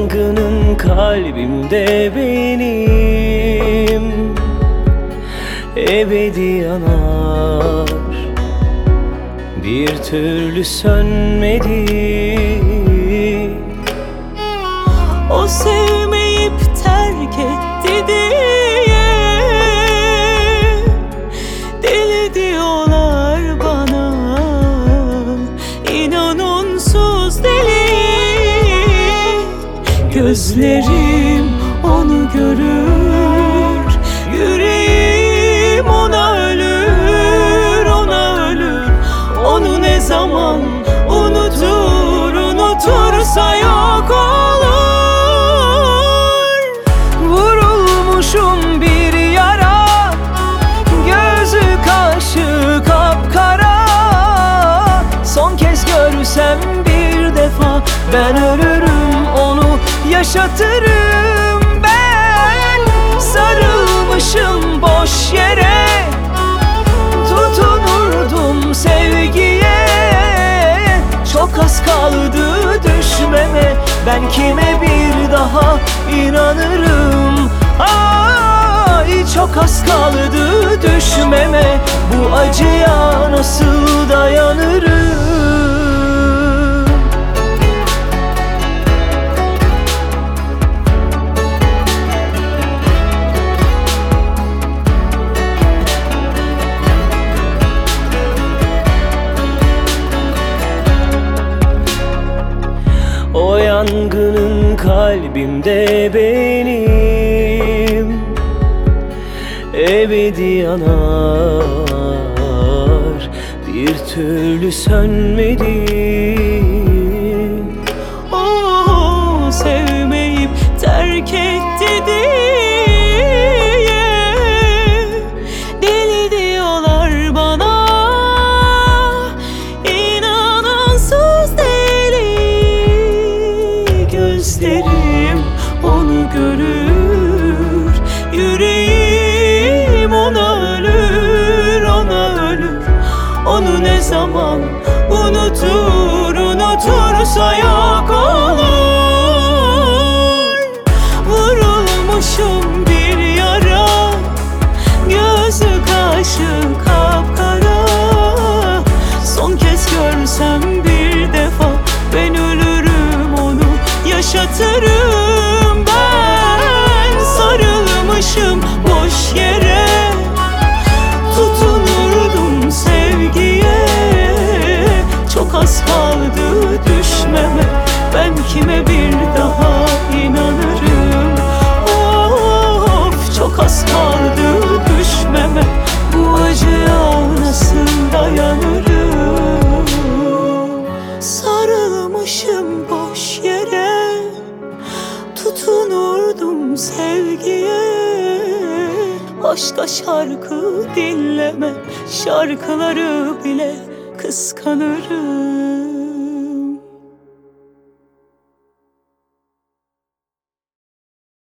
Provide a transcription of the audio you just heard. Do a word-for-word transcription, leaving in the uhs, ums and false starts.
yangının kalbimde benim ebedi yanar, bir türlü sönmedi. O sevmeyip terk etti diye deli diyorlar bana. İnan onsuz deli. Gözlerim onu görür, yüreğim ona ölür, ona ölür. Onu ne zaman unutur, unutursa yok olur. Vurulmuşum bir yara, gözü kaşı kapkara. Son kez görsem bir defa ben ölürüm, onu yaşatırım ben. Sarılmışım boş yere, tutunurdum sevgiye. Çok az kaldı düşmeme, ben kime bir daha inanırım? Ay, çok az kaldı düşmeme, bu acıya nasıl dayanırım? O yangının kalbimde benim ebedi yanar, bir türlü sönmedi. O sevmeyip terk etti diye deli diyorlar bana. İnan onsuz deli. Gözlerim onu görür, yüreğim ona ölür, ona ölür. Onu ne zaman unutur, unutursa yok olur. Vurulmuşum bir yara, gözü kaşı kapkara. Son kez görsem bir defa ben ölürüm, onu yaşatırım ben. Sarılmışım boş yere, tutunurdum sevgiye. Çok az kaldı düşmeme, ben kime bir daha inanırım? Of, çok az kaldı düşmeme, bu acıya nasıl dayanırım? Sarılmışım boş yere, tutunurdum sevgiye. Başka şarkı dinleme, şarkıları bile kıskanırım.